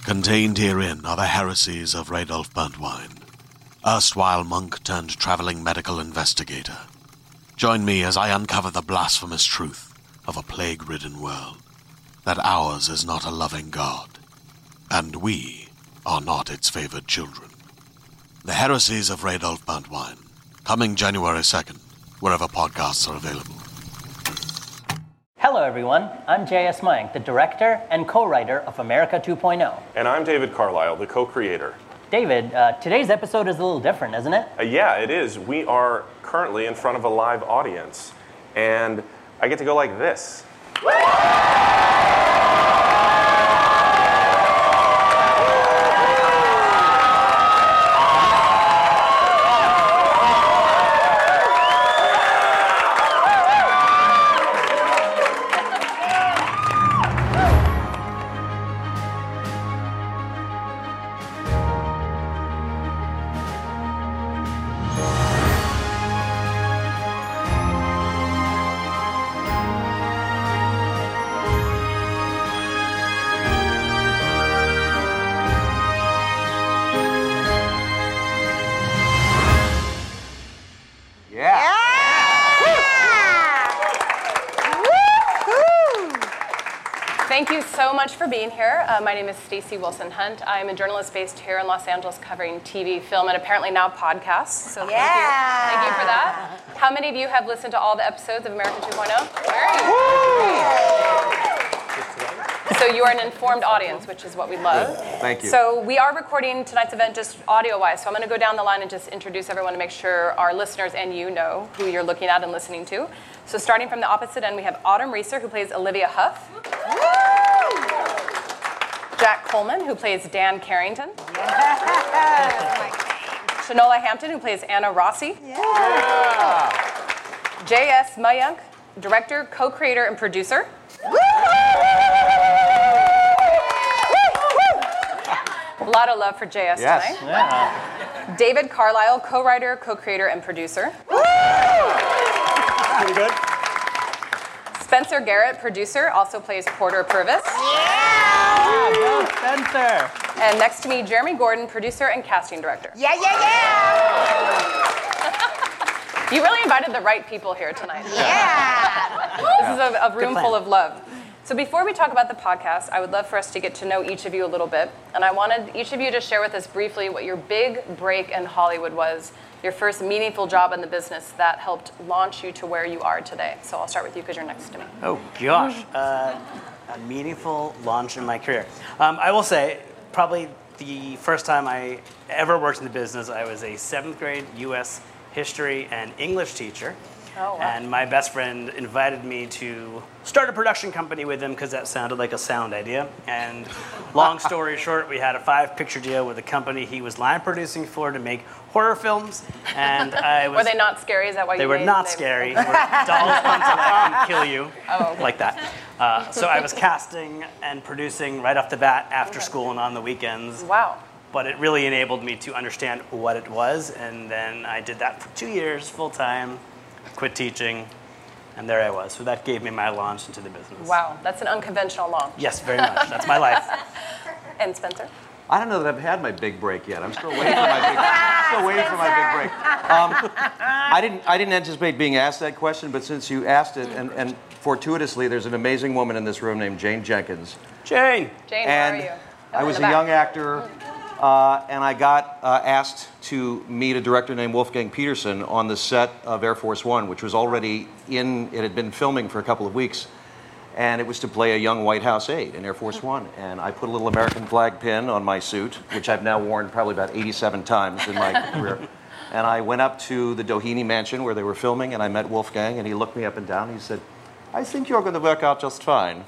Contained herein are the heresies of Radolf Burntwine, erstwhile monk turned traveling medical investigator. Join me as I uncover the blasphemous truth of a plague-ridden world, that ours is not a loving God, and we are not its favored children. The heresies of Radolf Burntwine, coming January 2nd, wherever podcasts are available. Hello everyone, I'm J.S. Mayank, the director and co-writer of America 2.0. And I'm David Carlisle, the co-creator. David, today's episode is a little different, isn't it? Yeah, it is. We are currently in front of a live audience, and I get to go like this. Thank you so much for being here. My name is Stacey Wilson Hunt. I'm a journalist based here in Los Angeles covering TV, film, and apparently now podcasts. So thank you for that. How many of you have listened to all the episodes of America 2.0? So you are an informed audience, which is what we love. Thank you. So we are recording tonight's event just audio-wise, so I'm going to go down the line and just introduce everyone to make sure our listeners and you know who you're looking at and listening to. So starting from the opposite end, we have Autumn Reeser, who plays Olivia Huff. Jack Coleman, who plays Dan Carrington. Shanola Hampton, who plays Anna Rossi. J.S. Mayank, director, co-creator, and producer. A lot of love for J.S. tonight. Yeah. David Carlisle, co-writer, co-creator, and producer. Pretty good. Spencer Garrett, producer, also plays Porter Purvis. Go Spencer! And next to me, Jeremy Gordon, producer and casting director. Yeah! You really invited the right people here tonight. Yeah! This is a room full of love. So before we talk about the podcast, I would love for us to get to know each of you a little bit. And I wanted each of you to share with us briefly what your big break in Hollywood was, your first meaningful job in the business that helped launch you to where you are today. So I'll start with you because you're next to me. Oh gosh, a meaningful launch in my career. I will say, probably the first time I ever worked in the business, I was a 7th grade U.S. history and English teacher. Oh, wow. And my best friend invited me to start a production company with him because that sounded like a sound idea. And long story short, we had a 5-picture deal with a company he was line producing for to make horror films. And I was. Were they not scary? Is that why you They were made not them? scary. They were dolls come to life and kill you, okay. like that. So I was casting and producing right off the bat after school and on the weekends. Wow. But it really enabled me to understand what it was. And then I did that for 2 years full time. Quit teaching, and there I was. So that gave me my launch into the business. Wow, that's an unconventional launch. Yes, very much. That's my life. And Spencer? I don't know that I've had my big break yet. I'm still waiting for my big break. I didn't anticipate being asked that question, but since you asked it, and fortuitously, there's an amazing woman in this room named Jane Jenkins. Jane, Jane, And where are you? I was a young actor, and I got asked to meet a director named Wolfgang Peterson on the set of Air Force One, which was already it had been filming for a couple of weeks. And it was to play a young White House aide in Air Force One. And I put a little American flag pin on my suit, which I've now worn probably about 87 times in my career. And I went up to the Doheny Mansion where they were filming, and I met Wolfgang, and he looked me up and down. And he said, "I think you're going to work out just fine."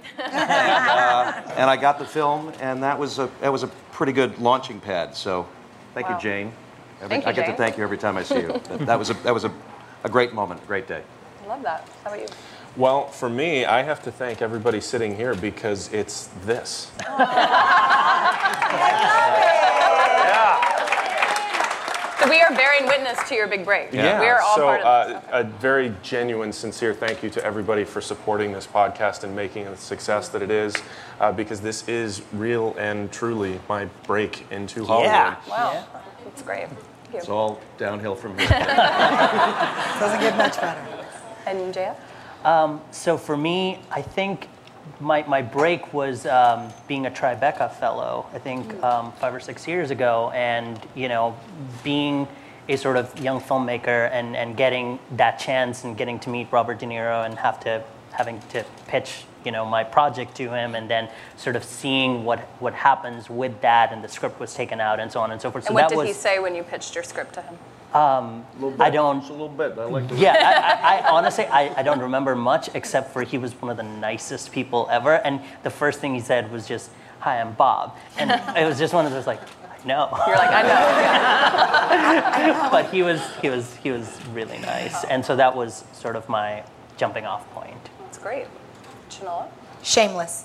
And I got the film, and that was a pretty good launching pad. So, thank you, Jane. Thank you, I get Jane. to thank you every time I see you. That was a great moment, a great day. I love that. How about you? Well, for me, I have to thank everybody sitting here because it's this. So we are bearing witness to your big break. Yeah. We are all so, part of this. a very genuine, sincere thank you to everybody for supporting this podcast and making it the success that it is, because this is real and truly my break into Hollywood. Yeah. Wow. That's great. Thank It's you. all downhill from here. Doesn't get much better. And JF? So for me, I think my break was being a Tribeca fellow, I think 5 or 6 years ago, and being a sort of young filmmaker and getting that chance and getting to meet Robert De Niro and having to pitch my project to him, and then sort of seeing what happens with that, and the script was taken out and so on and so forth. And so what that did he say when you pitched your script to him? I don't. Just a little bit. I like to. Yeah, I honestly, I don't remember much, except for he was one of the nicest people ever. And the first thing he said was just, "Hi, I'm Bob," and it was just one of those like, no. You're like, I know. But he was really nice, and so that was sort of my jumping off point. That's great. Chinola? Shameless.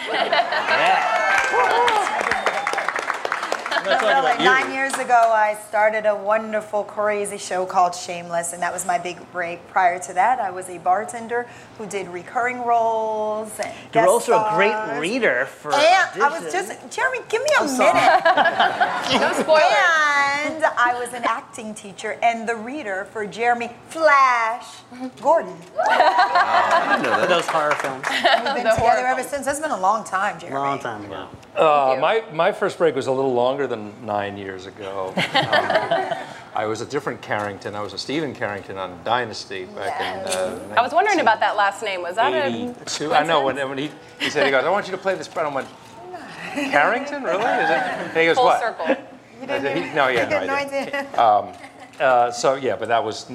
Like 9 years ago, I started a wonderful, crazy show called Shameless, and that was my big break. Prior to that, I was a bartender who did recurring roles and You're guest also a stars. great reader for And I was auditions. Jeremy, give me a minute. No spoilers. And I was an acting teacher and the reader for Jeremy Flash Gordon. For those horror films. We've been together ever since. That's been a long time, Jeremy. Long time ago. My first break was a little longer than 9 years ago. I was a different Carrington. I was a Stephen Carrington on Dynasty back in. I was wondering about that last name. Was that a... 82. I know when he said, he goes, "I want you to play this part." I went, "Carrington, really?" Is it? And he goes, Full "What?" circle. I said, no, yeah, no idea. So yeah, but that was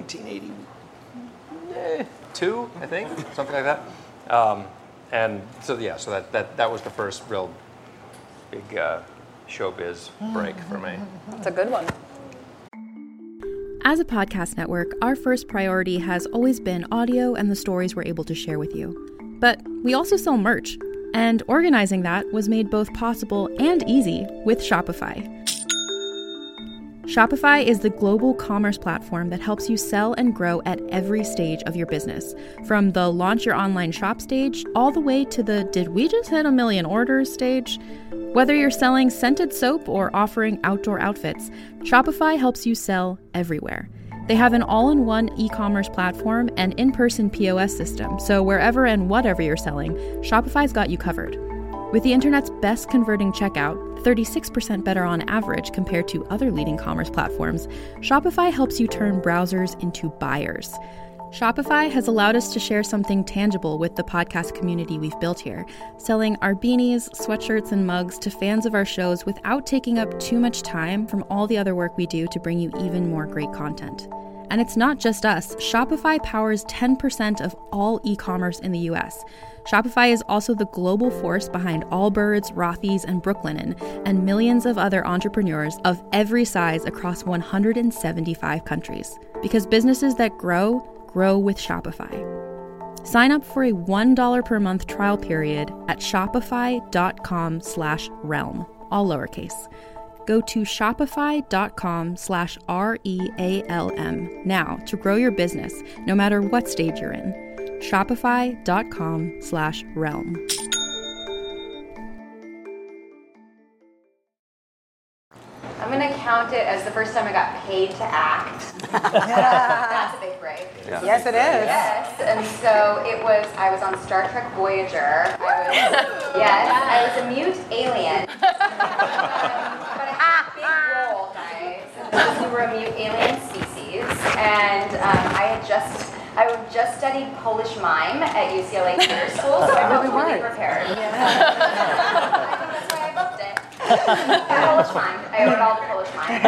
1982, I think, something like that. And so yeah, so that was the first real big showbiz break for me. That's a good one. As a podcast network, our first priority has always been audio and the stories we're able to share with you. But we also sell merch, and organizing that was made both possible and easy with Shopify. Shopify is the global commerce platform that helps you sell and grow at every stage of your business, from the launch your online shop stage all the way to the did we just hit 1 million orders stage. Whether you're selling scented soap or offering outdoor outfits, Shopify helps you sell everywhere. They have an all-in-one e-commerce platform and in-person POS system, so wherever and whatever you're selling, Shopify's got you covered. With the internet's best converting checkout, 36% better on average compared to other leading commerce platforms, Shopify helps you turn browsers into buyers. Shopify has allowed us to share something tangible with the podcast community we've built here, selling our beanies, sweatshirts, and mugs to fans of our shows without taking up too much time from all the other work we do to bring you even more great content. And it's not just us. Shopify powers 10% of all e-commerce in the US. Shopify is also the global force behind Allbirds, Rothy's, and Brooklinen, and millions of other entrepreneurs of every size across 175 countries. Because businesses that grow with Shopify. Sign up for a $1 per month trial period at shopify.com/realm, all lowercase. Go to shopify.com/REALM now to grow your business, no matter what stage you're in. Shopify.com/realm. I'm going to count it as the first time I got paid to act. That's a big break. Yeah. Yes, it is. Yes, and so I was on Star Trek Voyager. I was a mute alien. But I had a big role, guys. We were a mute alien species, and I just studied Polish mime at UCLA Theater School, so I felt really prepared. I think that's why I booked it. Polish mime. I owed all the Polish mime.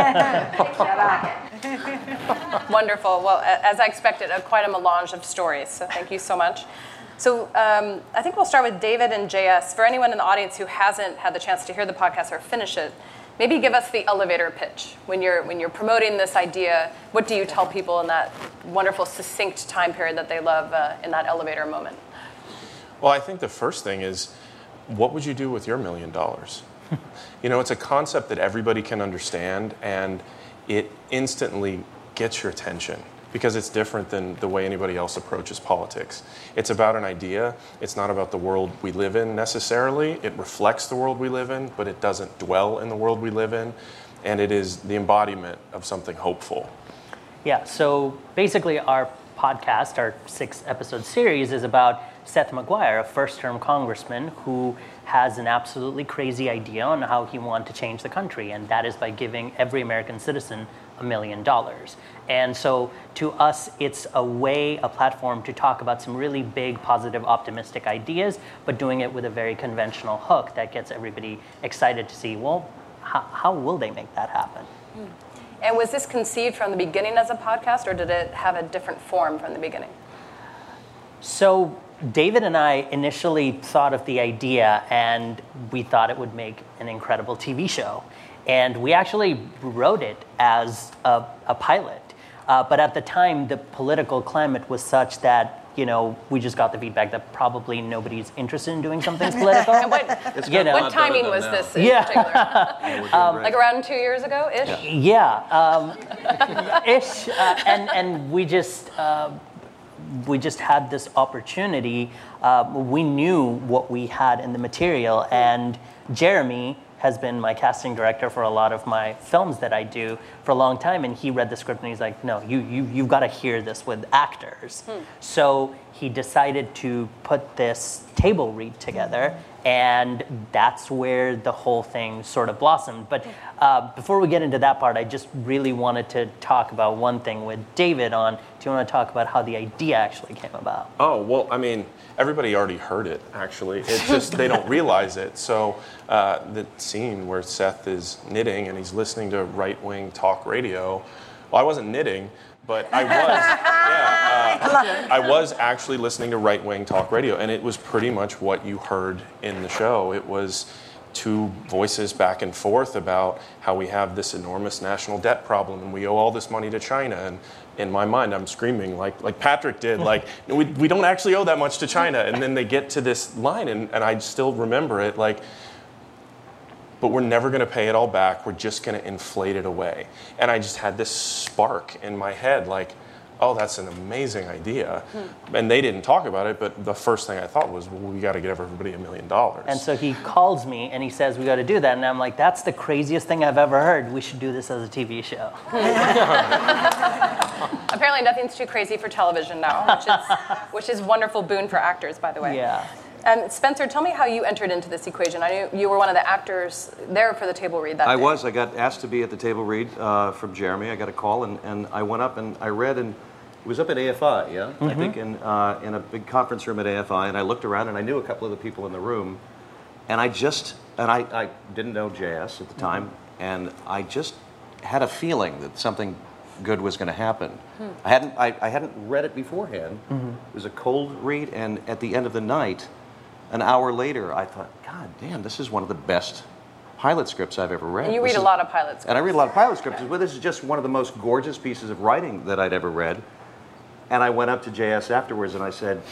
Wonderful. Well, as I expected, quite a melange of stories, so thank you so much. So I think we'll start with David and JS. For anyone in the audience who hasn't had the chance to hear the podcast or finish it, maybe give us the elevator pitch. When you're promoting this idea, what do you tell people in that wonderful, succinct time period that they love in that elevator moment? Well, I think the first thing is, what would you do with your $1 million? It's a concept that everybody can understand, and it instantly gets your attention because it's different than the way anybody else approaches politics. It's about an idea. It's not about the world we live in necessarily. It reflects the world we live in, but it doesn't dwell in the world we live in. And it is the embodiment of something hopeful. Yeah, so basically our podcast, our 6-episode series, is about Seth McGuire, a first-term congressman who has an absolutely crazy idea on how he wants to change the country, and that is by giving every American citizen $1 million. And so to us, it's a platform to talk about some really big, positive, optimistic ideas, but doing it with a very conventional hook that gets everybody excited to see, well, how will they make that happen? And was this conceived from the beginning as a podcast, or did it have a different form from the beginning? So David and I initially thought of the idea, and we thought it would make an incredible TV show. And we actually wrote it as a pilot. But at the time, the political climate was such that, we just got the feedback that probably nobody's interesed in doing something political. And what timing was this in particular? Like around 2 years ago, ish? Ish. And we just had this opportunity. We knew what we had in the material, and Jeremy has been my casting director for a lot of my films that I do for a long time, and he read the script and he's like, no, you've got to hear this with actors. So he decided to put this table read together, and that's where the whole thing sort of blossomed. But before we get into that part, I just really wanted to talk about one thing with David on, do you want to talk about how the idea actually came about? Oh, well, I mean, everybody already heard it, actually. It's just they don't realize it. So the scene where Seth is knitting and he's listening to right-wing talk radio, well, I wasn't knitting, but I was. I was actually listening to right-wing talk radio, and it was pretty much what you heard in the show. It was two voices back and forth about how we have this enormous national debt problem and we owe all this money to China. And in my mind, I'm screaming like Patrick did, like, we don't actually owe that much to China. And then they get to this line, and I still remember it, like, but we're never going to pay it all back. We're just going to inflate it away. And I just had this spark in my head, like, oh, that's an amazing idea. And they didn't talk about it, but the first thing I thought was, well, we got to give everybody $1 million. And so he calls me and he says, we got to do that. And I'm like, that's the craziest thing I've ever heard. We should do this as a TV show. Apparently nothing's too crazy for television now, which is wonderful boon for actors, by the way. Yeah. And Spencer, tell me how you entered into this equation. I knew you were one of the actors there for the table read that day. I was. I got asked to be at the table read from Jeremy. I got a call, and I went up and I read, and it was up at AFI, yeah? I think in a big conference room at AFI, and I looked around, and I knew a couple of the people in the room, and I didn't know JS at the time, and I just had a feeling that something good was going to happen. I hadn't read it beforehand. It was a cold read, and at the end of the night, an hour later, I thought, God damn, this is one of the best pilot scripts I've ever read. And you read a lot of pilot scripts. And I read a lot of pilot scripts, but this is just one of the most gorgeous pieces of writing that I'd ever read. And I went up to JS afterwards and I said,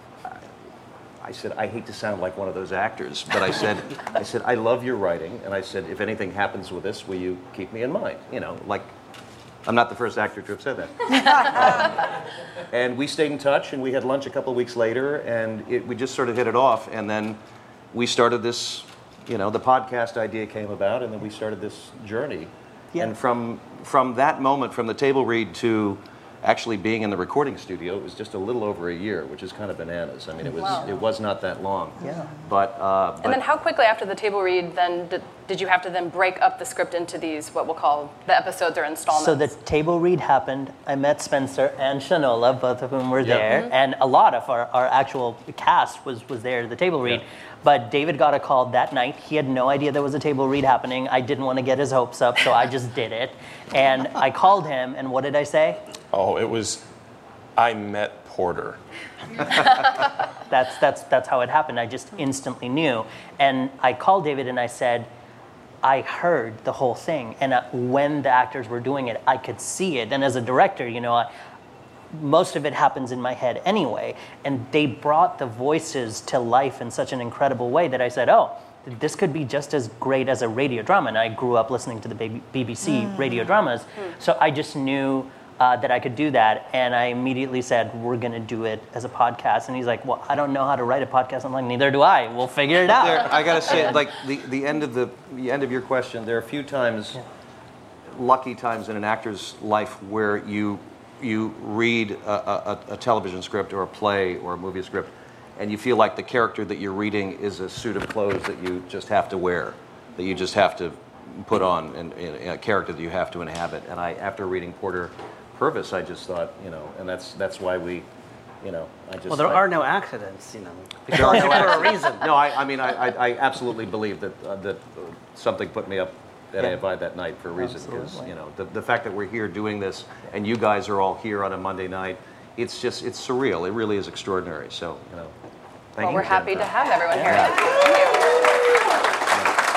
I hate to sound like one of those actors, but I said, I love your writing, and I said, if anything happens with this, will you keep me in mind? Like, I'm not the first actor to have said that. And we stayed in touch, and we had lunch a couple of weeks later, and we just sort of hit it off, and then we started this, the podcast idea came about, and then we started this journey. Yeah. And from that moment, from the table read to actually being in the recording studio, it was just a little over a year, which is kind of bananas. I mean, it was not that long. Yeah. But and then how quickly after the table read, then did you have to then break up the script into these, what we'll call the episodes or installments? So the table read happened. I met Spencer and Shanola, both of whom were there, and a lot of our actual cast was there at the table read. Yeah. But David got a call that night. He had no idea there was a table read happening. I didn't want to get his hopes up, so I just did it. And I called him, and what did I say? Oh, it was, I met Porter. That's how it happened. I just instantly knew. And I called David and I said, I heard the whole thing. And when the actors were doing it, I could see it. And as a director, most of it happens in my head anyway. And they brought the voices to life in such an incredible way that I said, oh, this could be just as great as a radio drama. And I grew up listening to the BBC radio dramas, so I just knew that I could do that. And I immediately said, we're going to do it as a podcast. And he's like, well, I don't know how to write a podcast. I'm like, neither do I. We'll figure it out. I got to say, like the end of your question, there are a few times, lucky times in an actor's life where you read a television script or a play or a movie script, and you feel like the character that you're reading is a suit of clothes that you just have to wear, that you just have to put on, and a character that you have to inhabit. And after reading Porter Purvis, I just thought, and that's why we, Well, there are no accidents, There are no for a accidents. reason. No, I absolutely believe that something put me up at AFI that night for a reason, because the fact that we're here doing this and you guys are all here on a Monday night, it's surreal. It really is extraordinary. So thank you. We're happy to have everyone here. Thank you.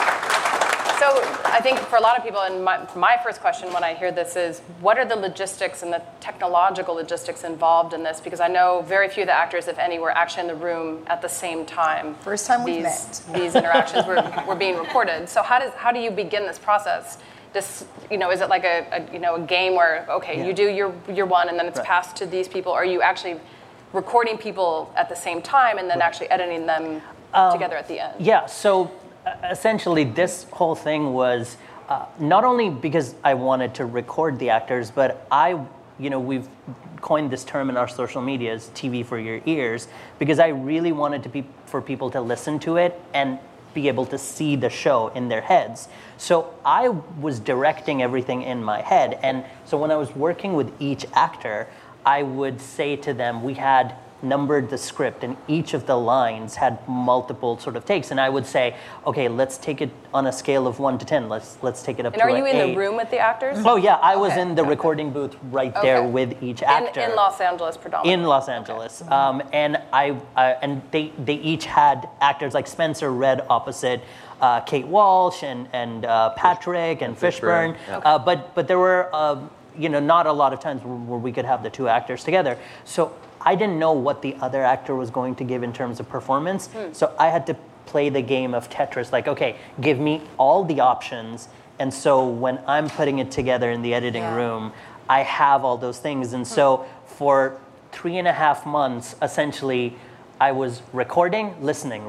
So I think for a lot of people, and my first question when I hear this is, what are the logistics and the technological logistics involved in this? Because I know very few of the actors, if any, were actually in the room at the same time. First time we've met. These interactions were being recorded. So how do you begin this process? Is it like a game where, you do your one and then it's passed to these people? Or are you actually recording people at the same time and then actually editing them together at the end? Yeah, so essentially this whole thing was not only because I wanted to record the actors, but we've coined this term in our social medias, TV for your ears, because I really wanted for people to listen to it and be able to see the show in their heads. So I was directing everything in my head. And so when I was working with each actor, I would say to them, we had numbered the script and each of the lines had multiple sort of takes. And I would say, okay, let's take it on a scale of 1 to 10. Let's take it up to an 8. And are you in the room with the actors? Oh yeah, I was in the recording booth right there with each actor. In Los Angeles predominantly? In Los Angeles. And and they each had actors, like Spencer read opposite Kate Walsh and Patrick and Fishburne. Yeah. But there were not a lot of times where we could have the two actors together. So I didn't know what the other actor was going to give in terms of performance. So I had to play the game of Tetris, like, okay, give me all the options. And so when I'm putting it together in the editing room, I have all those things. And so for 3.5 months, essentially, I was recording, listening.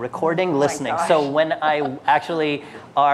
So when I actually,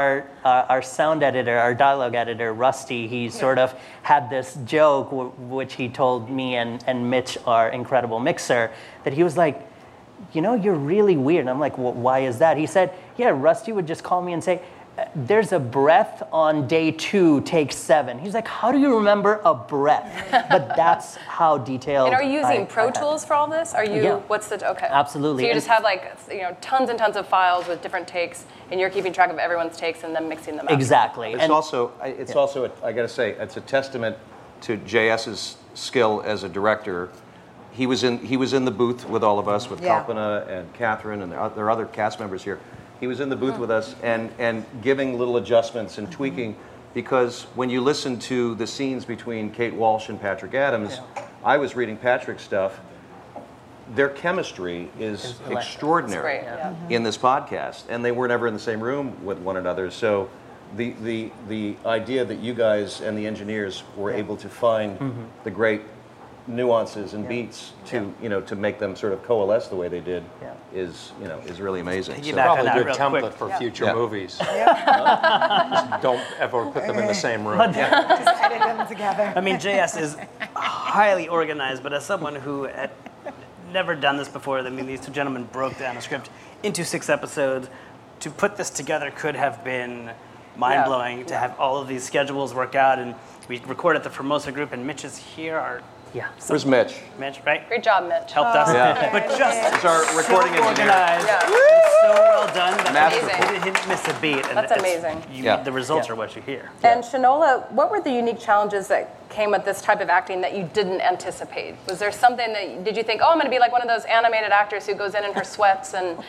our sound editor, our dialogue editor, Rusty, he sort of had this joke, which he told me and Mitch, our incredible mixer, that he was like, you're really weird. And I'm like, well, why is that? He said, yeah, Rusty would just call me and say, there's a breath on day 2, take 7. He's like, how do you remember a breath? But that's how detailed. And are you using Pro Tools for all this? Are you? Yeah. Okay. Absolutely. So you just have tons and tons of files with different takes, and you're keeping track of everyone's takes and then mixing them up. Exactly. It's also I got to say, it's a testament to JS's skill as a director. He was in the booth with all of us, with Kalpana and Catherine, and there are other cast members here. He was in the booth with us and giving little adjustments and tweaking, because when you listen to the scenes between Kate Walsh and Patrick Adams, I was reading Patrick's stuff. Their chemistry is extraordinary in this podcast, and they were never in the same room with one another. So the idea that you guys and the engineers were able to find the great nuances and beats to make them sort of coalesce the way they did is really amazing. So probably a good template for future movies. Just don't ever put them in the same room. Just edit them together. I mean, JS is highly organized, but as someone who had never done this before, these two gentlemen broke down a script into 6 episodes. To put this together could have been mind-blowing, to have all of these schedules work out. And we recorded the Formosa group, and Mitch is here. Where's Mitch? Mitch, right? Great job, Mitch. Helped us. But just He's our recording engineer. organized. It's so well done. That Amazing. he didn't miss a beat. And That's amazing. The results are what you hear. And Shanola, what were the unique challenges that came with this type of acting that you didn't anticipate? Was there something that, did you think, I'm going to be like one of those animated actors who goes in her sweats and,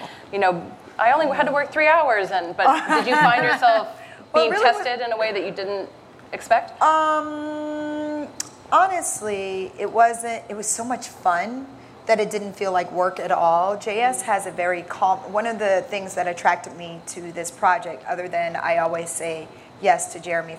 I only had to work 3 hours, but did you find yourself being tested in a way that you didn't expect? Honestly, it wasn't. It was so much fun that it didn't feel like work at all. JS has a very calm, one of the things that attracted me to this project, other than I always say yes to Jeremy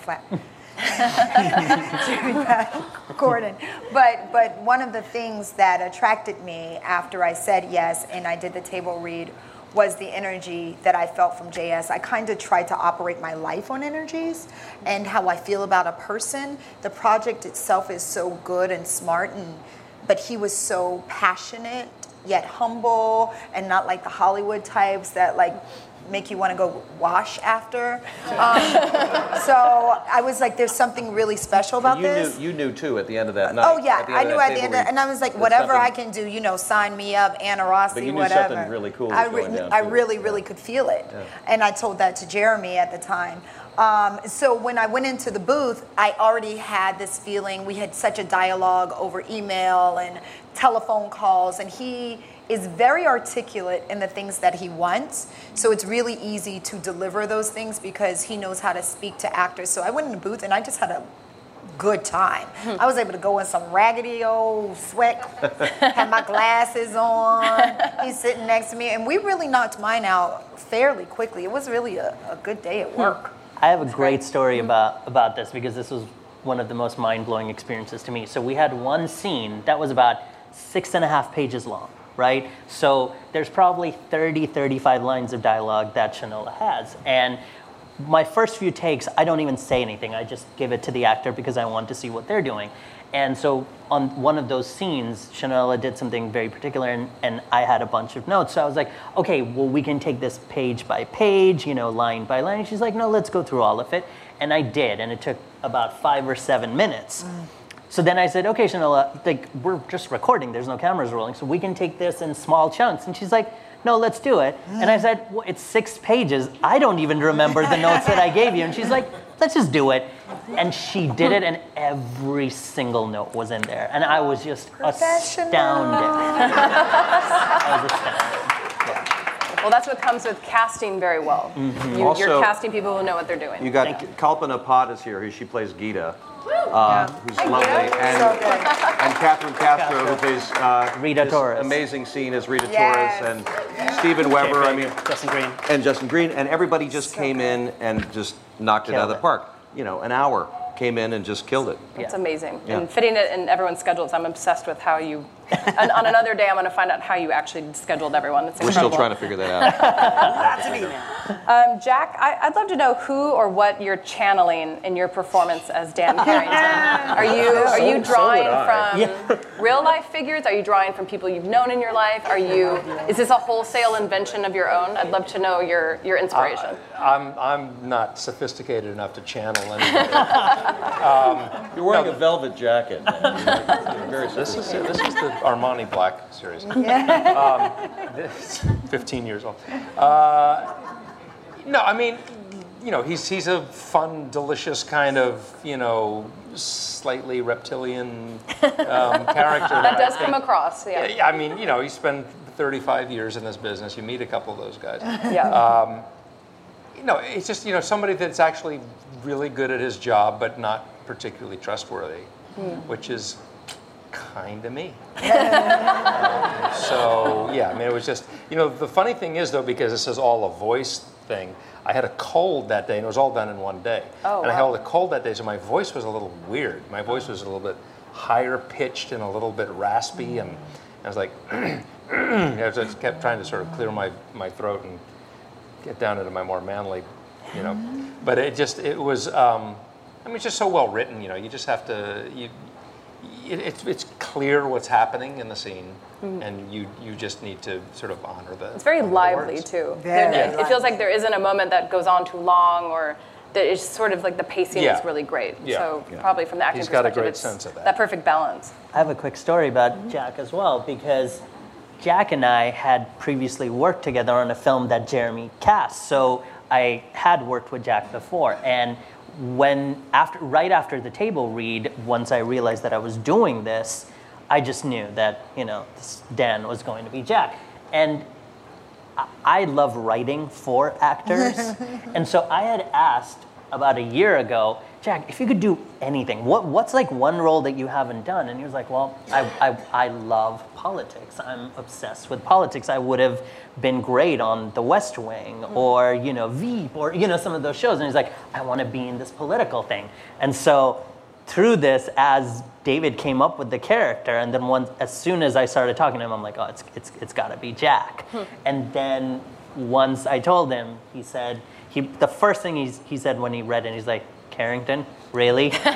Gordon. But one of the things that attracted me after I said yes and I did the table read was the energy that I felt from JS. I kind of tried to operate my life on energies and how I feel about a person. The project itself is so good and smart, but he was so passionate yet humble and not like the Hollywood types that like make you want to go wash after. So I was like, there's something really special about this. You knew too at the end of that night. Oh yeah, I knew at the end, and I was like, whatever I can do, sign me up, Anna Rossi, but you knew whatever. Something really cool was going down. I really could feel it, and I told that to Jeremy at the time. So when I went into the booth, I already had this feeling. We had such a dialogue over email and telephone calls, and he is very articulate in the things that he wants. So it's really easy to deliver those things because he knows how to speak to actors. So I went in the booth and I just had a good time. I was able to go in some raggedy old sweat, had my glasses on. He's sitting next to me, and we really knocked mine out fairly quickly. It was really a good day at work. I have a great story about this because this was one of the most mind-blowing experiences to me. So we had one scene that was about 6.5 pages long, right? So there's probably 30, 35 lines of dialogue that Shanola has. And my first few takes, I don't even say anything. I just give it to the actor because I want to see what they're doing. And so on one of those scenes, Shanola did something very particular, and I had a bunch of notes. So I was like, okay, well, we can take this page by page, line by line. And she's like, no, let's go through all of it. And I did, and it took about 5 or 7 minutes. So then I said, okay, Shanola, we're just recording. There's no cameras rolling, so we can take this in small chunks. And she's like, no, let's do it. And I said, well, it's 6 pages. I don't even remember the notes that I gave you. And she's like, let's just do it. And she did it, and every single note was in there. And I was just astounded. I was astounded. Well, that's what comes with casting very well. You're casting people who know what they're doing. You got Kalpana Pad is here. She plays Geeta. Who's lovely, and Catherine Castro, who plays Rita Torres. Amazing scene as Rita Torres, and Stephen Weber. Justin Green, and everybody just came in and just knocked it out of the park. An hour came in and just killed it. It's amazing. Yeah. And fitting it in everyone's schedules. I'm obsessed with how you, and on another day I'm going to find out how you actually scheduled everyone. It's We're still trying to figure that out. Lots of email. Jack, I'd love to know who or what you're channeling in your performance as Dan Carrington. Are you drawing from real life figures? Are you drawing from people you've known in your life? Is this a wholesale invention of your own? I'd love to know your inspiration. I'm not sophisticated enough to channel anybody. You're wearing a velvet jacket. This is the Armani Black series. 15 years old. No, I mean, he's a fun, delicious kind of, slightly reptilian character. That does come across, yeah. I mean, you spend 35 years in this business. You meet a couple of those guys. Yeah. It's just, somebody that's actually really good at his job, but not particularly trustworthy, which is kind of me. So, yeah, I mean, it was just, the funny thing is, though, because this is all a voice thing, I had a cold that day, and it was all done in one day. Oh, and I had a cold that day, so my voice was a little weird. My voice was a little bit higher pitched and a little bit raspy, and I was like, I just kept trying to sort of clear my throat and get down into my more manly, But it was, it's just so well written, you just have to, it's clear what's happening in the scene, and you just need to sort of honor the. It's very lively too. It feels like there isn't a moment that goes on too long, or that it's sort of like the pacing is really great. So probably from the acting perspective, he's got a great sense of that perfect balance. I have a quick story about Jack as well, because Jack and I had previously worked together on a film that Jeremy cast. So I had worked with Jack before, and right after the table read, once I realized that I was doing this, I just knew that Dan was going to be Jack. And I love writing for actors, and so I had asked about a year ago, Jack, if you could do anything, what's like one role that you haven't done? And he was like, well, I love politics. I'm obsessed with politics. I would have been great on The West Wing or, Veep or, some of those shows. And he's like, I want to be in this political thing. And so through this, as David came up with the character, and then as soon as I started talking to him, I'm like, oh, it's got to be Jack. And then once I told him, he said, the first thing he said when he read it, he's like, Carrington, really? And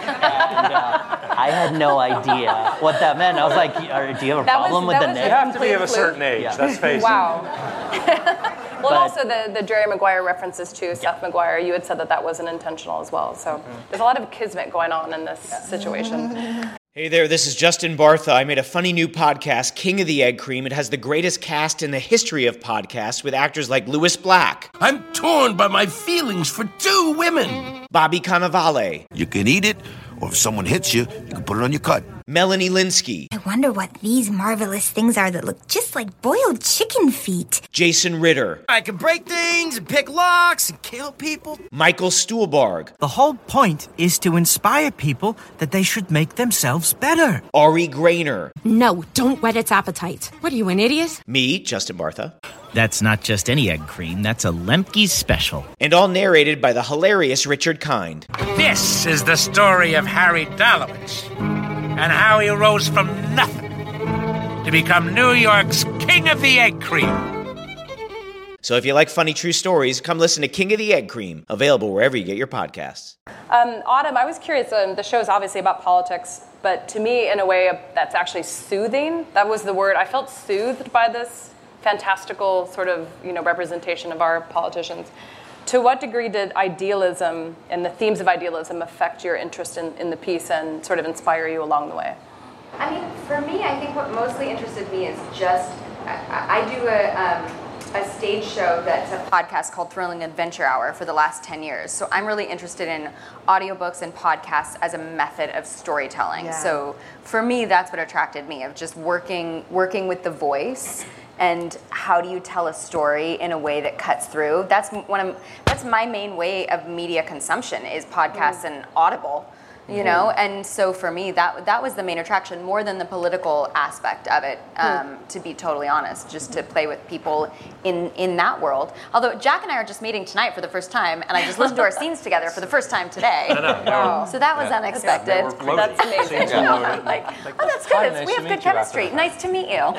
I had no idea what that meant. I was like, do you have a problem with the name? You have to be of a certain age, let's face it. Wow. Well, also the Jerry Maguire references to Seth Maguire, you had said that wasn't intentional as well. So there's a lot of kismet going on in this situation. Hey there, this is Justin Bartha. I made a funny new podcast, King of the Egg Cream. It has the greatest cast in the history of podcasts with actors like Louis Black. I'm torn by my feelings for two women. Bobby Cannavale. You can eat it, or if someone hits you, you can put it on your cut. Melanie Linsky. I wonder what these marvelous things are that look just like boiled chicken feet. Jason Ritter. I can break things and pick locks and kill people. Michael Stuhlbarg. The whole point is to inspire people that they should make themselves better. Ari Grainer. No, don't whet its appetite. What are you, an idiot? Me, Justin Bartha. That's not just any egg cream, that's a Lemke's special. And all narrated by the hilarious Richard Kind. This is the story of Harry Dalowitz and how he rose from nothing to become New York's King of the Egg Cream. So if you like funny true stories, come listen to King of the Egg Cream, available wherever you get your podcasts. Autumn, I was curious, the show is obviously about politics, but to me, in a way, that's actually soothing. That was the word. I felt soothed by this fantastical sort of, representation of our politicians. To what degree did idealism and the themes of idealism affect your interest in the piece and sort of inspire you along the way? I mean, for me, I think what mostly interested me is just, I do a stage show that's a podcast called Thrilling Adventure Hour for the last 10 years. So I'm really interested in audiobooks and podcasts as a method of storytelling. Yeah. So for me, that's what attracted me, of just working with the voice. And how do you tell a story in a way that cuts through? That's my main way of media consumption is podcasts and Audible, And so for me, that was the main attraction, more than the political aspect of it. To be totally honest, just to play with people in that world. Although Jack and I are just meeting tonight for the first time, and I just listened to our scenes together for the first time today. So that was unexpected. That's amazing. That's good. Nice we have good chemistry. Nice to meet you.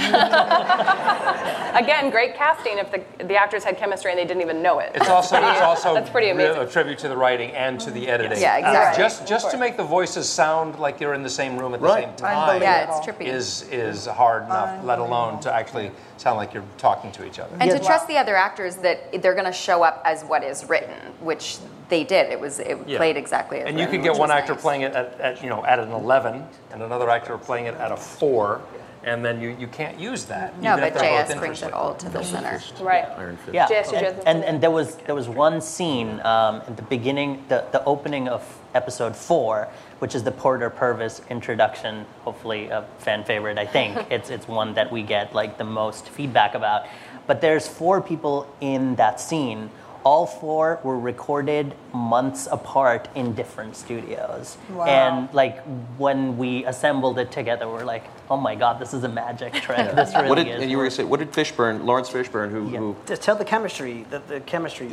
Again, great casting if the actors had chemistry and they didn't even know it. It's also that's pretty amazing. A tribute to the writing and to the editing. Yeah, exactly. Just to make the voices sound like you're in the same room at the same time. Yeah, it's trippy. Is hard enough, let alone to actually sound like you're talking to each other. And to trust the other actors that they're going to show up as what is written, which they did. It played exactly as and written. You could get one actor playing it at an 11 and another actor playing it at a 4. And then you can't use that. No, but JS brings it all to the center. Right. Iron Fist. Yeah. And there was one scene at the beginning, the opening of episode 4, which is the Porter Purvis introduction, hopefully a fan favorite, I think. It's one that we get like the most feedback about. But there's 4 people in that scene. All 4 were recorded months apart in different studios. Wow. And like when we assembled it together, we're like, oh my God, this is a magic trick. This really is. And you were going to say, what did Lawrence Fishburne, who to tell the chemistry story.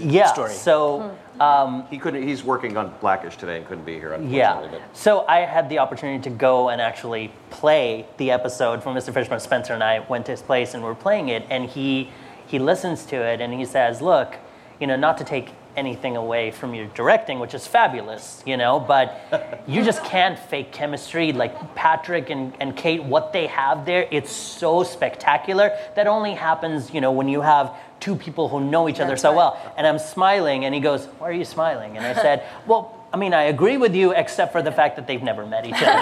So he's working on Blackish today and couldn't be here, unfortunately. Yeah. So I had the opportunity to go and actually play the episode from Mr. Fishburne. Spencer and I went to his place and we're playing it, and he listens to it and he says, look, not to take anything away from your directing, which is fabulous, but you just can't fake chemistry. Like Patrick and Kate, what they have there, it's so spectacular. That only happens, when you have 2 people who know each other so well. And I'm smiling, and he goes, why are you smiling? And I said, well, I agree with you, except for the fact that they've never met each other.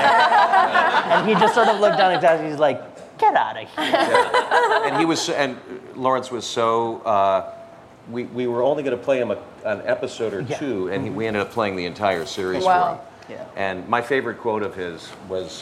And he just sort of looked down at me, he's like, get out of here. Yeah. And Lawrence was so... We were only going to play him an episode or 2, and we ended up playing the entire series for him. Yeah. And my favorite quote of his was,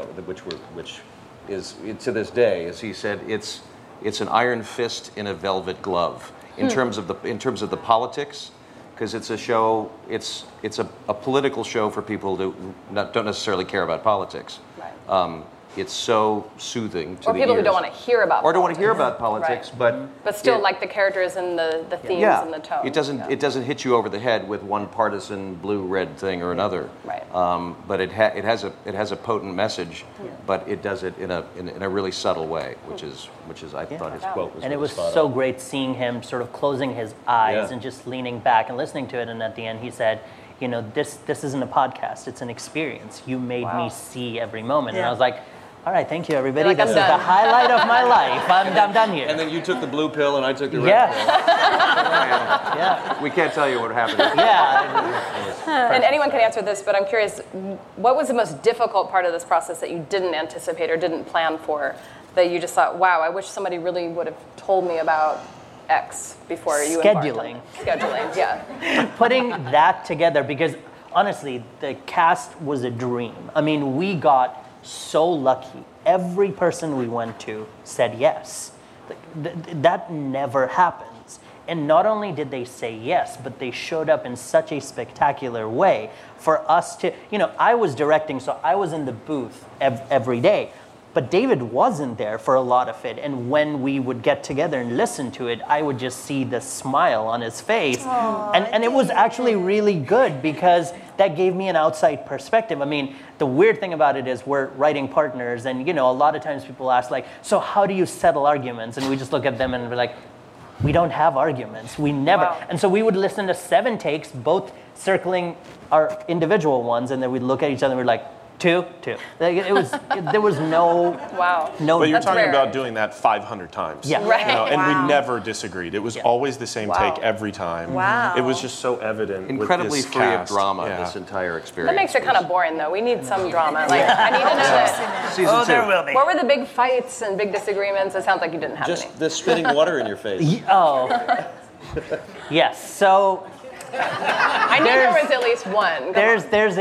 which is to this day, is he said, "It's an iron fist in a velvet glove." In terms of the politics, because it's a show. It's a political show for people who don't necessarily care about politics. Right. It's so soothing to or the people who ears. don't want to hear about or don't politics. want to hear about politics, right. but still like the characters and the themes and the tone. It doesn't hit you over the head with one partisan blue-red thing or another. Right. But it has a potent message, but it does it in a really subtle way, which is I thought his quote was. And it really was spot so on. great seeing him sort of closing his eyes and just leaning back and listening to it. And at the end, he said, "You know, this isn't a podcast; it's an experience. You made me see every moment." And I was like, all right, thank you, everybody. Like, this is the highlight of my life. I'm done here. And then you took the blue pill and I took the red pill. Yeah. We can't tell you what happened. And anyone can answer this, but I'm curious, what was the most difficult part of this process that you didn't anticipate or didn't plan for, that you just thought, wow, I wish somebody really would have told me about X before you Scheduling. Scheduling, yeah. Putting that together, because honestly, the cast was a dream. I mean, we got so lucky. Every person we went to said yes. That never happens. And not only did they say yes, but they showed up in such a spectacular way for us to, I was directing, so I was in the booth every day. But David wasn't there for a lot of it. And when we would get together and listen to it, I would just see the smile on his face. And it was actually really good because that gave me an outside perspective. I mean, the weird thing about it is we're writing partners. And, a lot of times people ask, so how do you settle arguments? And we just look at them and we're like, we don't have arguments. We never. Wow. And so we would listen to 7 takes, both circling our individual ones. And then we'd look at each other and we're like, Two. Like there was no. Wow. No. But you're That's talking rare. about doing that 500 times. Yeah. Right. And we never disagreed. It was always the same take every time. Wow. It was just so evident. Incredibly with this free cast. of drama. This entire experience. That makes it kind of boring, though. We need some drama. Like, I need to know that. Season 2. There will be. What were the big fights and big disagreements? It sounds like you didn't have any. Just the spitting water in your face. Oh. Yes. So. I knew there was at least one. There's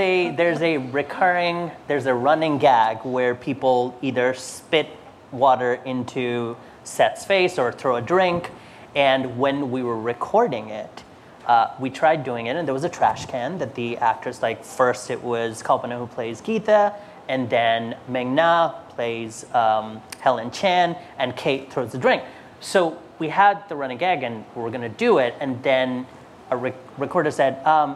a running gag where people either spit water into Seth's face or throw a drink. And when we were recording it, we tried doing it, and there was a trash can that the actress, first it was Kalpana who plays Geeta, and then Meng Na plays Helen Chan, and Kate throws the drink. So we had the running gag, and we were going to do it, and then a recorder said,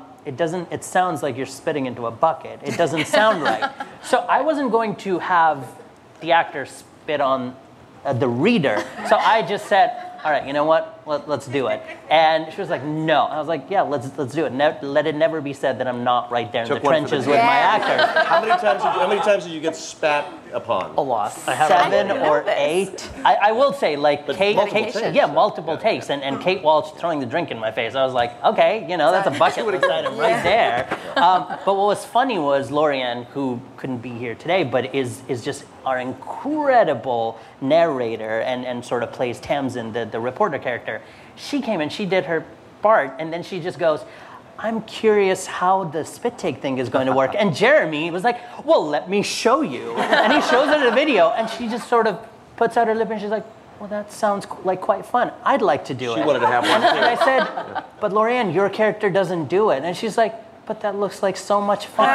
it sounds like you're spitting into a bucket. It doesn't sound right. So I wasn't going to have the actor spit on the reader. So I just said, all right, you know what? Let's do it. And she was like, no. I was like, yeah, let's do it. Let it never be said that I'm not right there in the trenches with my actor. How many times did you get spat upon? A lot. 7 or 8. I will say, Kate, multiple takes. And Kate Walsh throwing the drink in my face. I was like, okay, that's a bucket list item right there. But what was funny was Lorianne, who couldn't be here today, but is just our incredible narrator and sort of plays Tamsin, the reporter character. She came and she did her part, and then she just goes, I'm curious how the spit take thing is going to work. And Jeremy was like, well, let me show you. And he shows her the video, and she just sort of puts out her lip, and she's like, well, that sounds like quite fun. I'd like to do it. She wanted to have one too. And I said, but Lorianne, your character doesn't do it. And she's like, but that looks like so much fun.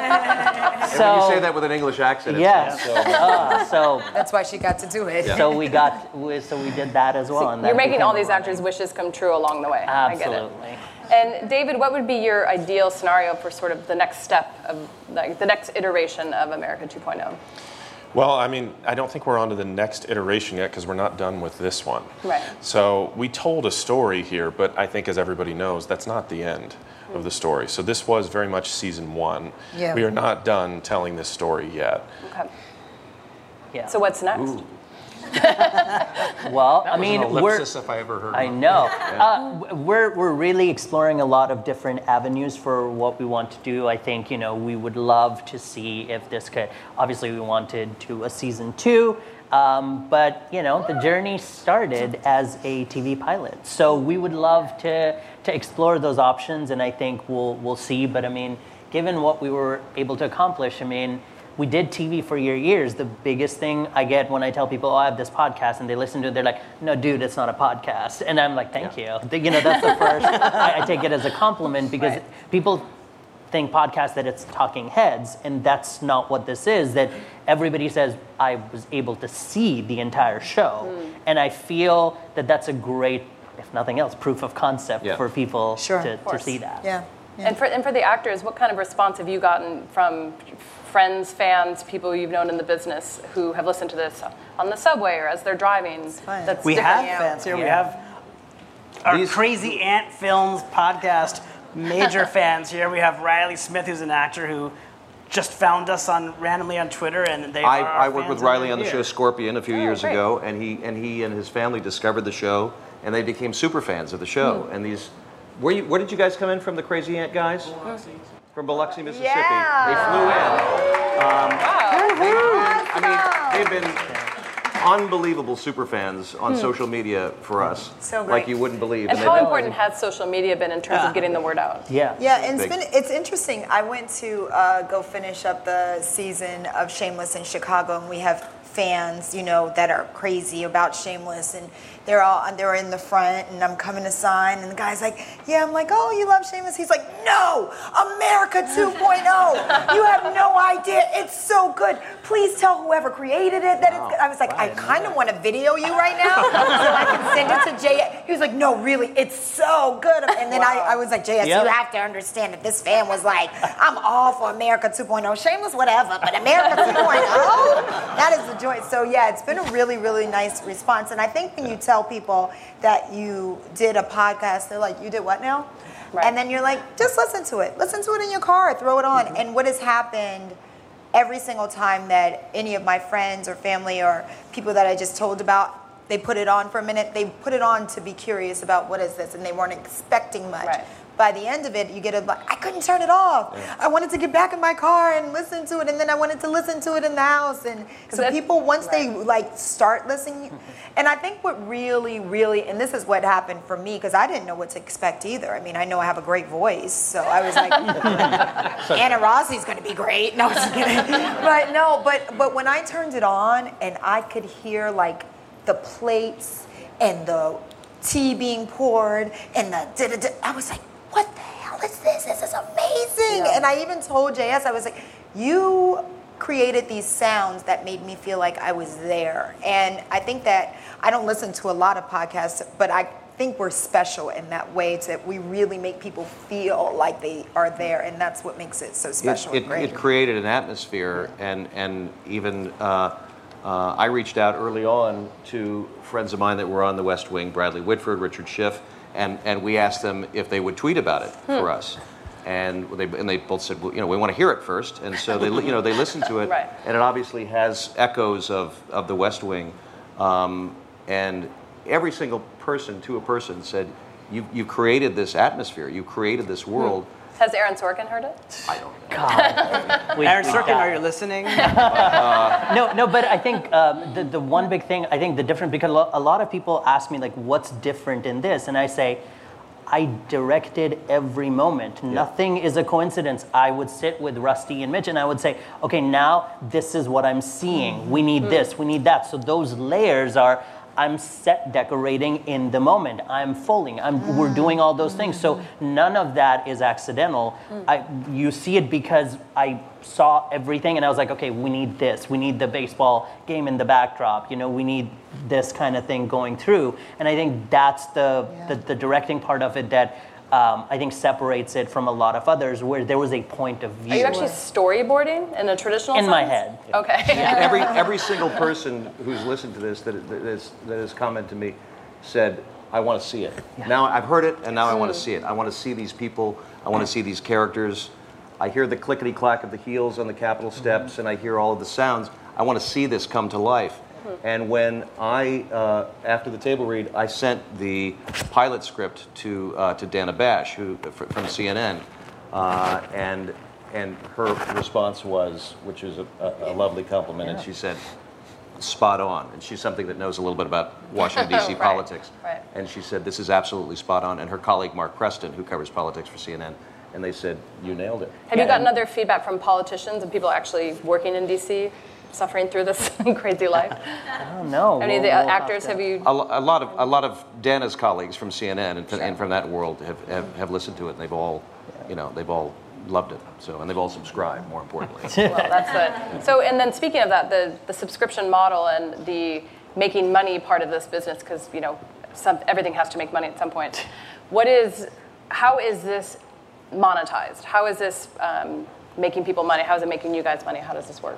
And when you say that with an English accent, yes. So that's why she got to do it. So we did that as well. And you're making all these actors' wishes come true along the way. Absolutely. I get it. And David, what would be your ideal scenario for sort of the next step of the next iteration of America 2.0? Well, I mean, I don't think we're on to the next iteration yet because we're not done with this one. Right. So we told a story here, but I think as everybody knows, that's not the end of the story. So this was very much season 1. Yeah. We are not done telling this story yet. Okay. Yeah. So what's next? Ooh. Well, That I was mean, an ellipsis if I ever heard I one. know. We're really exploring a lot of different avenues for what we want to do. I think, we would love to see if this could, obviously we wanted to a season 2, but, the journey started as a TV pilot. So we would love to explore those options, and I think we'll see. But I mean, given what we were able to accomplish, I mean, we did TV for years. The biggest thing I get when I tell people, oh, I have this podcast, and they listen to it, they're like, no, dude, it's not a podcast. And I'm like, thank you. You know, that's the first, I take it as a compliment, because people think podcast that it's talking heads, and that's not what this is. That everybody says, I was able to see the entire show. And I feel that that's a great, if nothing else, proof of concept for people to see that. Yeah. And for the actors, what kind of response have you gotten from friends, fans, people you've known in the business who have listened to this on the subway or as they're driving? That's we different? have fans here. We have our Crazy Ant Films podcast major fans here. We have Riley Smith, who's an actor who just found us randomly on Twitter, and they I worked with Riley on the show Scorpion a few years ago, and he and his family discovered the show, and they became super fans of the show. And these, where did you guys come in from, the Crazy Ant guys? Biloxi. From Biloxi, Mississippi. Yeah. They flew in. They've been unbelievable super fans on social media for us. So great. Like you wouldn't believe. And how important has social media been in terms of getting the word out? Yeah, and it's interesting. I went to go finish up the season of Shameless in Chicago, and we have fans, you know, that are crazy about Shameless, and they're in the front, and I'm coming to sign, and the guy's like, yeah, I'm like, oh, you love Shameless? He's like, no, America 2.0. You have no idea. It's so good. Please tell whoever created it that it's good. I was like, I kind of want to video you right now so I can send it to JS. He was like, no, really, it's so good. And then I was like, JS, you have to understand that this fan was like, I'm all for America 2.0. Shameless, whatever, but America 2.0? That is the joy. So yeah, it's been a really, really nice response. And I think when you tell people that you did a podcast, they're like, you did what now? Right. And then you're like, just listen to it. Listen to it in your car, throw it on. And what has happened every single time that any of my friends or family or people that I just told about, they put it on for a minute, they put it on to be curious about what is this, and they weren't expecting much. Right. By the end of it, you get I couldn't turn it off. Yeah. I wanted to get back in my car and listen to it, and then I wanted to listen to it in the house. And so people, once they start listening, and I think what really, really, and this is what happened for me, because I didn't know what to expect either. I mean, I know I have a great voice, so I was like, Anna Rossi's going to be great. No, just kidding. But when I turned it on and I could hear the plates and the tea being poured and the I was like, what the hell is this? This is amazing. Yeah. And I even told JS, I was like, you created these sounds that made me feel like I was there. And I think that I don't listen to a lot of podcasts, but I think we're special in that way, that we really make people feel like they are there, and that's what makes it so special. It created an atmosphere, and even I reached out early on to friends of mine that were on the West Wing, Bradley Whitford, Richard Schiff, and we asked them if they would tweet about it for us. And they both said, well, we want to hear it first. And so they listened to it, right. And it obviously has echoes of the West Wing. And every single person to a person said, you created this atmosphere, you created this world. Has Aaron Sorkin heard it? I don't know. God. Aaron Sorkin, are you listening? No, but I think the one big thing, I think the different, because a lot of people ask me, what's different in this? And I say, I directed every moment. Yeah. Nothing is a coincidence. I would sit with Rusty and Mitch and I would say, okay, now this is what I'm seeing. We need this, we need that. So those layers are, I'm set decorating in the moment. I'm folding. We're doing all those things. So none of that is accidental. You see it because I saw everything and I was like, okay, we need this. We need the baseball game in the backdrop. We need this kind of thing going through. And I think that's the directing part of it that I think separates it from a lot of others, where there was a point of view. Are you actually storyboarding in a traditional sense? In my head. Okay. Every single person who's listened to this that has commented to me said, I want to see it. Yeah. Now I've heard it, and now I want to see it. I want to see these people. I want to see these characters. I hear the clickety-clack of the heels on the Capitol steps, and I hear all of the sounds. I want to see this come to life. And when after the table read, I sent the pilot script to Dana Bash, from CNN, and her response was, which is a lovely compliment, and she said, spot on. And she's something that knows a little bit about Washington, D.C. politics. Right. And she said, this is absolutely spot on. And her colleague, Mark Preston, who covers politics for CNN, And they said, you nailed it. Have you gotten other feedback from politicians and people actually working in DC, suffering through this crazy life? I don't know. Any of the actors have you? A lot of Dana's colleagues from CNN and from that world have listened to it, and they've all loved it. So, and they've all subscribed, more importantly. Well, that's good. So, and then speaking of that, the subscription model and the making money part of this business, because everything has to make money at some point. How is this monetized? How is this making people money? How is it making you guys money? How does this work?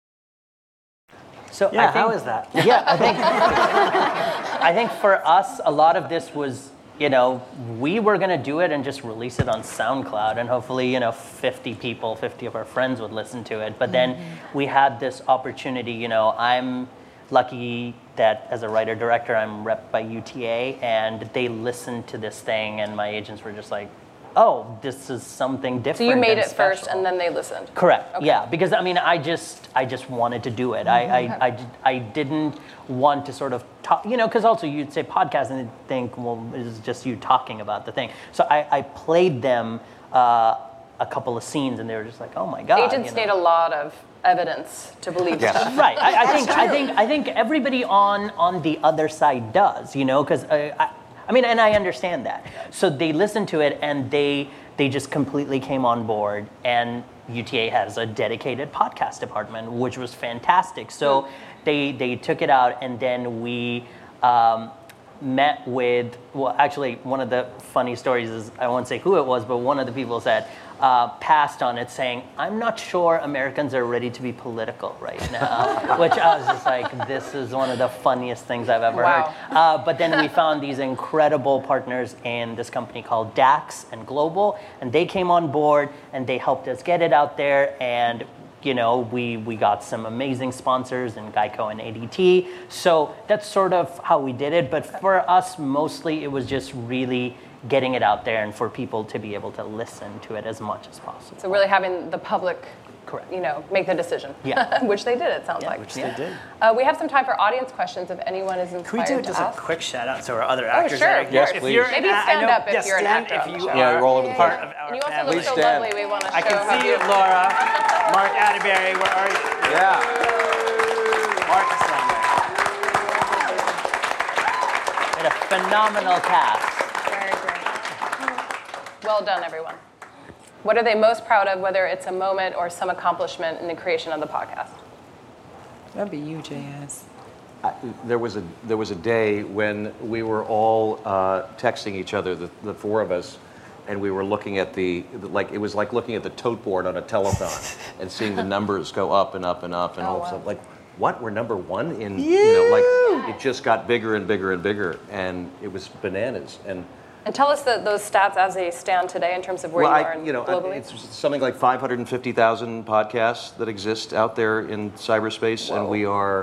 So yeah, how is that? Yeah, I think for us, a lot of this was, we were going to do it and just release it on SoundCloud, and hopefully, 50 of our friends would listen to it. But then we had this opportunity, I'm lucky that as a writer-director, I'm repped by UTA, and they listened to this thing, and my agents were just like, oh, this is something different. So you made it special. first, and then they listened. Correct. Okay. Yeah, because I just wanted to do it. I didn't want to sort of talk, because also you'd say podcast and they'd think, well, it's just you talking about the thing. So I played them a couple of scenes, and they were just like, oh my god. Agents need a lot of evidence to believe. Yes. Right. I think everybody on the other side does, because and I understand that. So they listened to it, and they just completely came on board, and UTA has a dedicated podcast department, which was fantastic. So they took it out, and then we met with, actually, one of the funny stories is, I won't say who it was, but one of the people said, passed on it saying, I'm not sure Americans are ready to be political right now, which I was just like, this is one of the funniest things I've ever heard. But then we found these incredible partners in this company called Dax and Global, and they came on board and they helped us get it out there, and we got some amazing sponsors in Geico and ADT. So that's sort of how we did it. But for us, mostly it was just really getting it out there and for people to be able to listen to it as much as possible. So really having the public, correct, make the decision. Yeah. Which they did, it sounds like. Which they did. We have some time for audience questions if anyone is inspired Can we do just to a ask. quick shout out to our other actors? Sure, that are yes, here? please. Maybe stand up if you're an actor. If you Yeah, are roll over the part floor. of our And you also family. look so stand. lovely. We want to show I can how see you, beautiful. Laura. Mark Atterbury, where are you? Yeah. Mark is down there. We had a phenomenal cast. Very great. Well done, everyone. What are they most proud of, whether it's a moment or some accomplishment in the creation of the podcast? That'd be you, JS. There was a day when we were all texting each other, the four of us, and we were looking at it was like looking at the tote board on a telethon and seeing the numbers go up and up and up, and all of a sudden, like, what? We're number one in, it just got bigger and bigger and bigger, and it was bananas. And tell us those stats as they stand today in terms of where you are globally. It's something like 550,000 podcasts that exist out there in cyberspace, and we were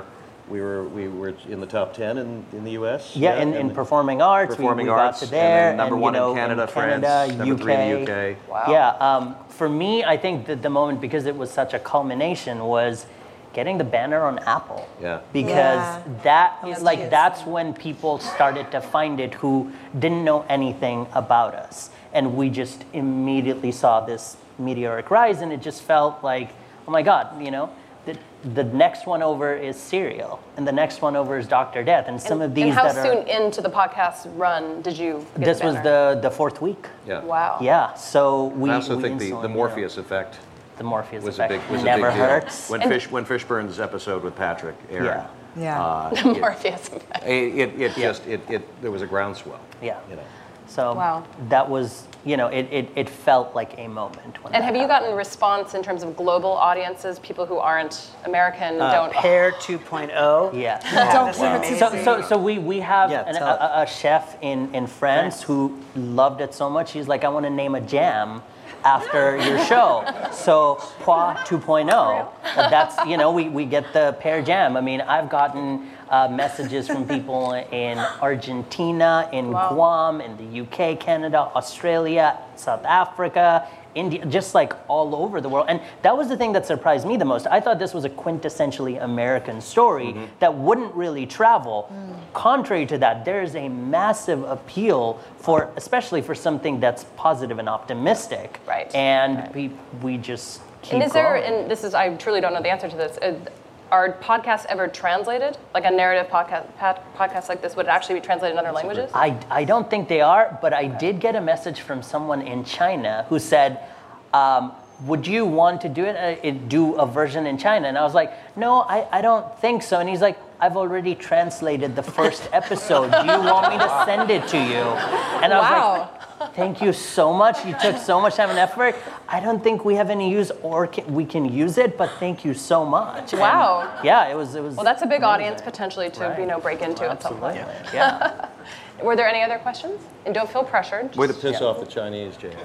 in the top 10 in the U.S. Yeah, in performing arts, we got to there, and then number one in Canada, France, number 3 in the UK. Wow. Yeah, for me, I think that the moment, because it was such a culmination, was getting the banner on Apple. Yeah. Because that's when people started to find it who didn't know anything about us. And we just immediately saw this meteoric rise, and it just felt like, oh my God, the next one over is Serial, and the next one over is Dr. Death, and some of these and how soon into the podcast run did you get This the was banner? the fourth week. Yeah. Wow. Yeah, so we I also think the instantly, Morpheus effect the Morpheus was effect a big never deal. hurts. When Fishburne's episode with Patrick aired, Yeah. The Morpheus effect. There was a groundswell. Yeah. So that was, it felt like a moment. When And have you gotten response in terms of global audiences, people who aren't American, don't... Pair 2.0. Yeah. So we have a chef in France who loved it so much, he's like, I want to name a jam after your show. So Pois 2.0, that's, we get the pear jam. I mean, I've gotten messages from people in Argentina, in Guam, in the UK, Canada, Australia, South Africa, India, just like all over the world. And that was the thing that surprised me the most. I thought this was a quintessentially American story that wouldn't really travel. Contrary to that, there is a massive appeal for, especially for something that's positive and optimistic. Right. And we just keep And is there, growing. and this is, I truly don't know the answer to this, are podcasts ever translated? Like a narrative podcast like this, would it actually be translated in other languages? I don't think they are, but I did get a message from someone in China who said, would you want to do a version in China? And I was like, no, I don't think so. And he's like, I've already translated the first episode. Do you want me to send it to you? And I was like, thank you so much. You took so much time and effort. I don't think we have any use or we can use it, but thank you so much. Wow. And yeah, it was. Well, that's a big audience potentially to break into at some point. Yeah. Were there any other questions? And don't feel pressured. Way to piss off the Chinese, James.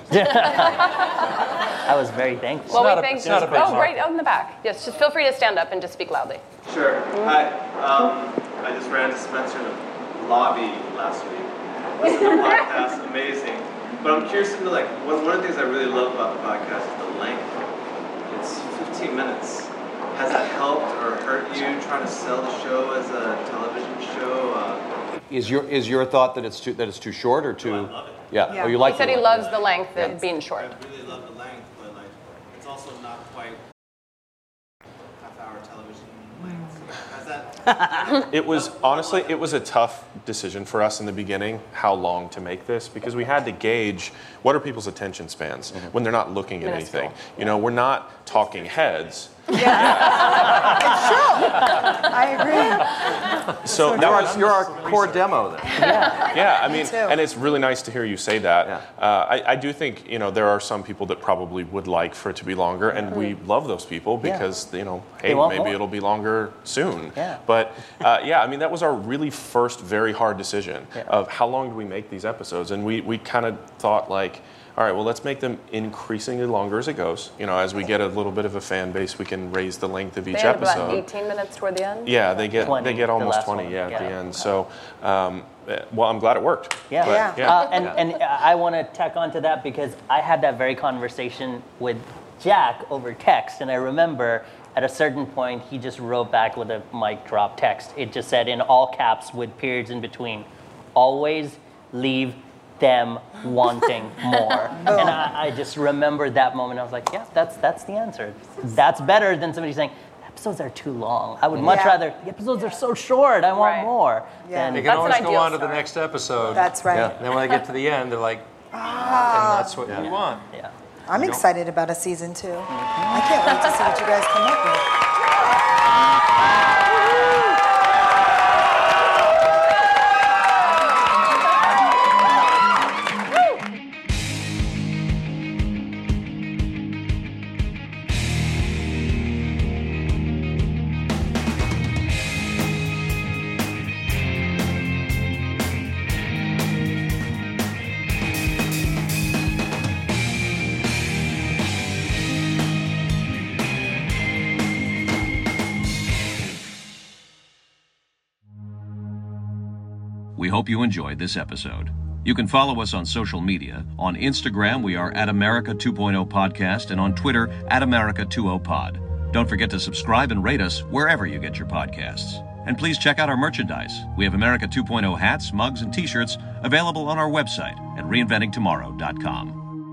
I was very thankful. Well, we thank you. Oh, right out in the back. Yes, just feel free to stand up and just speak loudly. Sure. Hi. I just ran to Spencer in a lobby last week. Listened to the podcast, amazing. But I'm curious to know, like, one of the things I really love about the podcast is the length. It's 15 minutes. Has that helped or hurt you trying to sell the show as a television show? Is your thought that it's too short or too? I love it. Yeah. Oh, you like He said he loves the length of being short. I really love the length, but like, it's also not quite half-hour television length. Has that? It was a tough decision for us in the beginning, how long to make this, because we had to gauge what are people's attention spans when they're not looking at anything. You know, we're not talking heads. It's true. I agree. So you're our core demo then. Yeah, I mean, too. and it's really nice to hear you say that. I do think, there are some people that probably would like for it to be longer, and we love those people because, hey, maybe it'll be longer soon. Yeah. But I mean, that was our really first very hard decision of how long do we make these episodes, and we kind of thought like, all right, well, let's make them increasingly longer as it goes. As we get a little bit of a fan base, we can raise the length of each They had episode. about 18 minutes toward the end? Yeah, they get 20, almost the 20 last one. at the end. So, well, I'm glad it worked. Yeah. But, and I want to tack on to that because I had that very conversation with Jack over text, and I remember at a certain point he just wrote back with a mic drop text. It just said in all caps with periods in between, always leave them wanting more. And I just remember that moment. I was like, yeah, that's the answer. That's better than somebody saying, episodes are too long. I would much rather, the episodes are so short, I want more. Yeah. They can always go on to the next episode. That's right. And then when they get to the end, they're like, and that's what you want. Yeah. I'm excited about a season 2. I can't wait to see what you guys come up with. We hope you enjoyed this episode. You can follow us on social media. On Instagram, we are @America 2.0 Podcast, and on Twitter, @America20Pod. Don't forget to subscribe and rate us wherever you get your podcasts. And please check out our merchandise. We have America 2.0 hats, mugs, and t-shirts available on our website at reinventingtomorrow.com.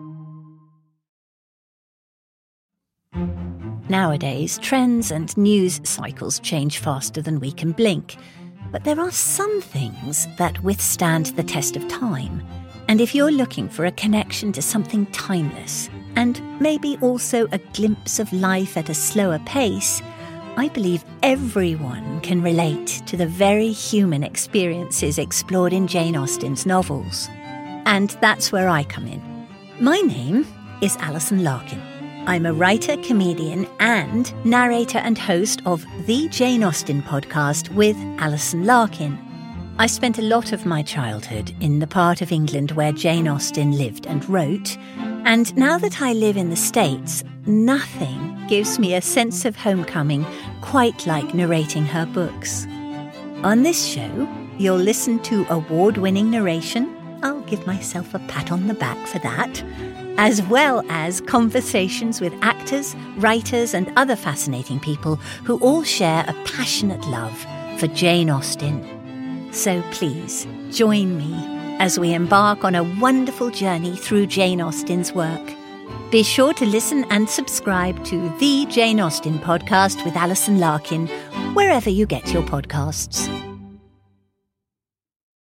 Nowadays, trends and news cycles change faster than we can blink. But there are some things that withstand the test of time. And if you're looking for a connection to something timeless, and maybe also a glimpse of life at a slower pace, I believe everyone can relate to the very human experiences explored in Jane Austen's novels. And that's where I come in. My name is Alison Larkin. I'm a writer, comedian, and narrator and host of the Jane Austen podcast with Alison Larkin. I spent a lot of my childhood in the part of England where Jane Austen lived and wrote, and now that I live in the States, nothing gives me a sense of homecoming quite like narrating her books. On this show, you'll listen to award-winning narration. I'll give myself a pat on the back for that. As well as conversations with actors, writers, and other fascinating people who all share a passionate love for Jane Austen. So please, join me as we embark on a wonderful journey through Jane Austen's work. Be sure to listen and subscribe to The Jane Austen Podcast with Alison Larkin, wherever you get your podcasts.